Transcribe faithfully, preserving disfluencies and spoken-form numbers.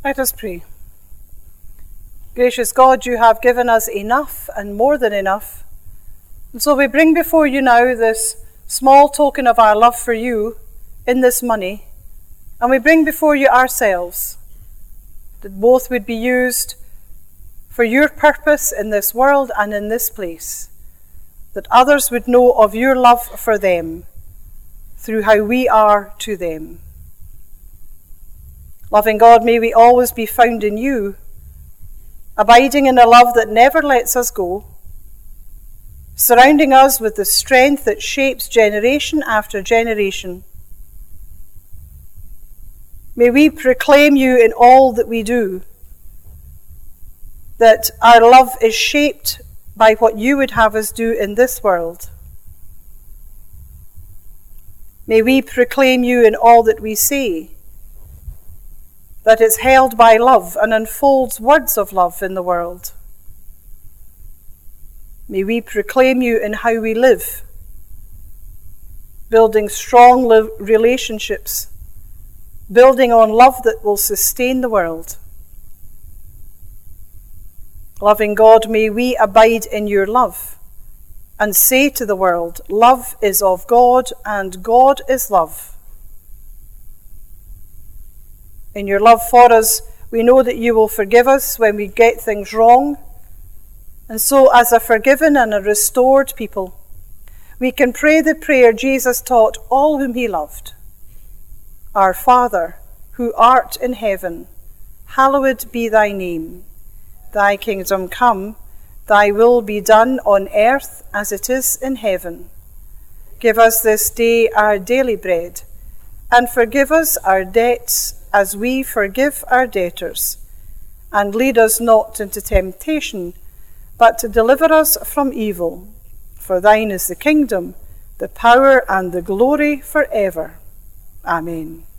Let us pray. Gracious God, you have given us enough and more than enough. And so we bring before you now this small token of our love for you in this money. And we bring before you ourselves, that both would be used for your purpose in this world and in this place. That others would know of your love for them through how we are to them. Loving God, may we always be found in you, abiding in a love that never lets us go, surrounding us with the strength that shapes generation after generation. May we proclaim you in all that we do, that our love is shaped by what you would have us do in this world. May we proclaim you in all that we say, that is held by love and unfolds words of love in the world. May we proclaim you in how we live, building strong li- relationships, building on love that will sustain the world. Loving God, may we abide in your love and say to the world, love is of God and God is love. In your love for us, we know that you will forgive us when we get things wrong. And so, as a forgiven and a restored people, we can pray the prayer Jesus taught all whom he loved. Our Father, who art in heaven, hallowed be thy name. Thy kingdom come, thy will be done on earth as it is in heaven. Give us this day our daily bread, and forgive us our debts as we forgive our debtors. And lead us not into temptation, but to deliver us from evil. For thine is the kingdom, the power, and the glory forever. Amen.